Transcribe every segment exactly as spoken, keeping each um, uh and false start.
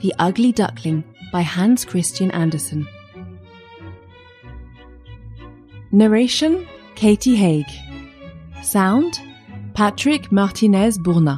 The Ugly Duckling by Hans Christian Andersen. Narration, Katie Haig. Sound, Patrick Martinez-Bourna.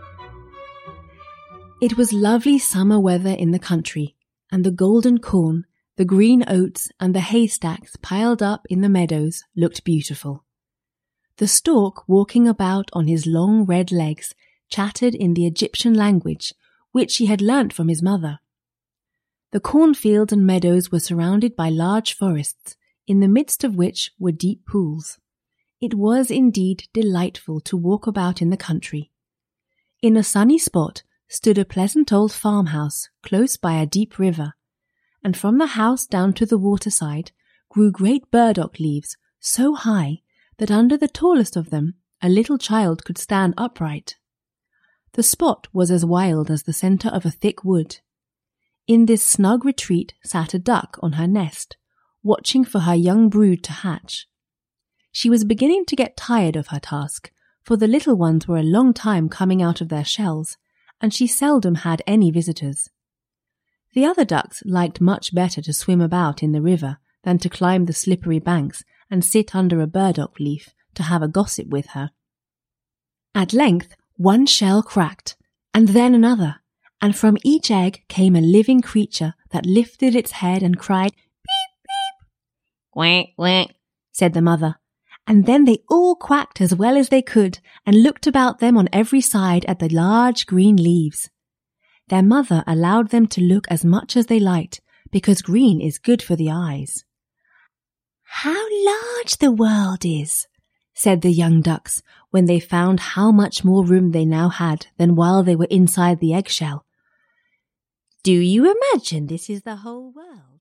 It was lovely summer weather in the country, and the golden corn, the green oats, and the haystacks piled up in the meadows looked beautiful. The stork, walking about on his long red legs, chattered in the Egyptian language, which he had learnt from his mother. The cornfields and meadows were surrounded by large forests, in the midst of which were deep pools. It was indeed delightful to walk about in the country. In a sunny spot stood a pleasant old farmhouse close by a deep river, and from the house down to the waterside grew great burdock leaves so high that under the tallest of them a little child could stand upright. The spot was as wild as the centre of a thick wood. In this snug retreat sat a duck on her nest, watching for her young brood to hatch. She was beginning to get tired of her task, for the little ones were a long time coming out of their shells, and she seldom had any visitors. The other ducks liked much better to swim about in the river than to climb the slippery banks and sit under a burdock leaf to have a gossip with her. At length one shell cracked, and then another, and from each egg came a living creature that lifted its head and cried, "Beep, beep." "Quack, quack," said the mother, and then they all quacked as well as they could and looked about them on every side at the large green leaves. Their mother allowed them to look as much as they liked, because green is good for the eyes. "How large the world is," said the young ducks, when they found how much more room they now had than while they were inside the eggshell. "Do you imagine this is the whole world?"